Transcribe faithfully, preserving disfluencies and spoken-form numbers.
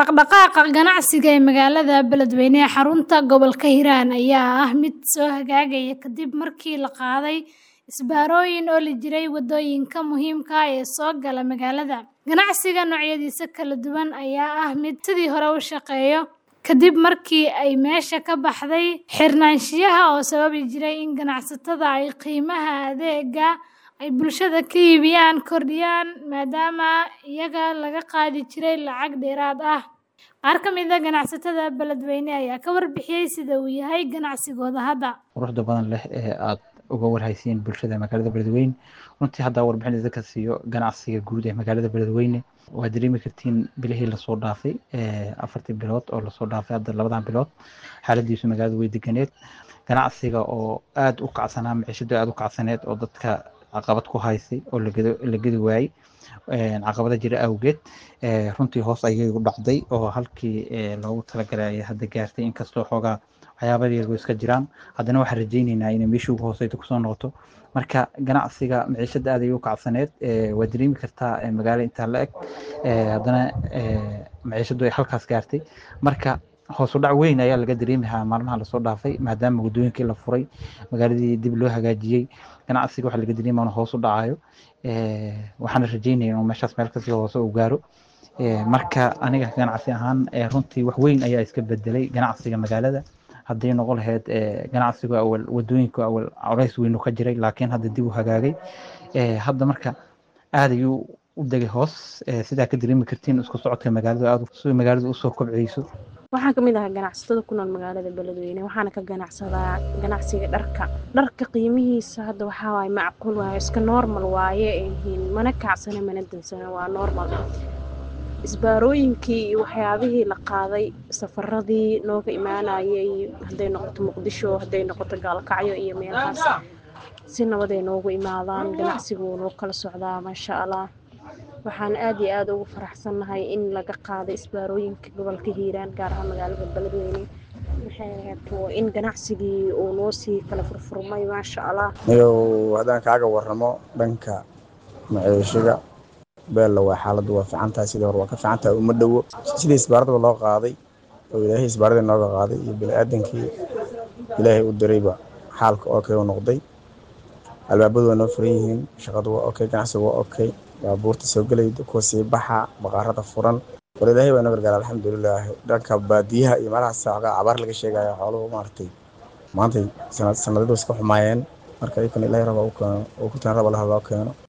Dhaqdhaqaaqa ganacsiga ee magaalada Beledweyne ee xarunta gobolka Hiiraan ayaa ah mid soo hagaagaya kadib markii la qaaday isbaarooyin oo la jiray wadooyinka muhiimka ah ee soo gala magaalada. Ganacsiga noocyadiisa kala duwan ayaa ah mid sidii hore u shaqeeya kadib markii ay meesha ka baxday xirnaanshiyaha oo sababi jiray in ganacsatada ay qiimaha adeegga ay bulshada ka iibiyaan kordhiyaan maadaama iyaga laga qaadi jiray lacag dheeraad ah. Qaar ka mid ah ganacsatada Beledweyne ayaa ka warbixiyay sida uu yahay ganacsigooda hadda. quruxda badan leh ee aad uga warhaysiin bulshada magaalada Beledweyne. Runtii hadda warbixin idinka siiyo ganacsiga guud ee magaalada Beledweyne waa dareemi kartiin bilihii la soo dhaafay ee afartii bilood oo la soo dhaafay hadda labadan bilood xaaladiisu magaalada way deganeed. Ganacsiga oo aad u kacsanaa maciishada aad u kacsaneed oo dadka caqabad ku haysay oo la gedi waayay caqabada jira awgeed runtii hoos ayay u dhacday oo halkii loogu talagalay ay hadda gaartay inkastoo xoogaa waxyaabo yar iska jiraan haddana waxaan rajaynaynaa inay meeshii ugu hooseydo kusoo noqoto. Marka ganacsiga maciishada aad ayay u kacsaneed waa dareemi kartaa magaalo intaa la eg haddana maciishadu ay halkaas gaartay. Marka hoos u dhac weyn ayaa laga dareemayaa maalmaha la soo dhaafay maadaama wadooyinkii la furay magaaladii dib loo hagaajiyay ganacsiga waxa laga dareemayaa inuu hoos u dhacayo waxaan rajaynayaa inuu meeshaas meel kasii hoose u gaaro. Marka aniga ganacsi ahaan runtii wax weyn ayaa iska bedelay ganacsiga magaalada haddii noqon lahayd ganacsiga awal wadooyinka awal culays weyn ka jiray laakiin hadda dib u hagaagay hadda marka aad ayuu u degay hoos sidaa ka dareemi kartiin isku socodka magaalada aad soo magaalada u soo kobcayso. waxaan kamid ahaa ganacsatada ku nool magaalada Beledweyne waxaana ka ganacsadaa ganacsiga dharka dharka qiimihiisa hadda waxa waay macquul waaye iska normal waaye ee mana kacsana mana dansana waa normal. isbaarooyinkii waxyaabihii la qaaday safaradii nooga imaanayay haday noqoto Muqdisho haday noqoto Gaalkacyo iyo meelahaas si nabad ay noogu imaadaan ganacsigu noo kala socdaa masha Allah. waxaan aad iyo aad ugu faraxsanahay in laga qaaday isbaarooyinka gobolka Hiiraan gaar ahaan magaalada Beledweyne waxay in ganacsigii uu noo sii kala furfurmay masha Allah. iyo hadaan kaaga waramo dhanka maciishiga beel waa xaaladu waa fiicantahay sidoo hore waa ka fiicantahay uma dhawo sidii isbaarada loo qaaday oo Ilaahay isbaarada nooga qaaday iyo bini'aadankii Ilaahay u dirayba xaalka oo kale noqday albaabadu waa noo furan yihiin shaqadu waa okay ganacsigu waa okay baabuurta soo galaydo kuwa sii baxa baqaarada furan war Ilaahay waa naga gargaar alxamdulillah. dhanka baadiyaha iyo meelaha saaqa abaar laga sheegayo xooluhu maartay maanta sanad sanadadu iska xumaayeen marka ay kan Ilaahay rabo oo ku taan rabo la hadlo keeno.